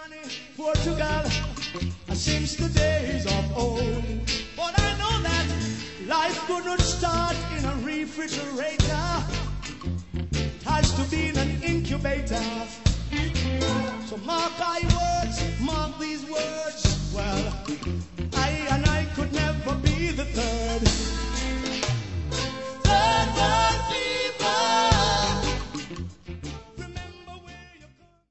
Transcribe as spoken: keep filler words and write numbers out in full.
Portugal since the days of old. But I know that life couldn't start in a refrigerator. It has to be in an incubator. So mark my words, mark these words. Well,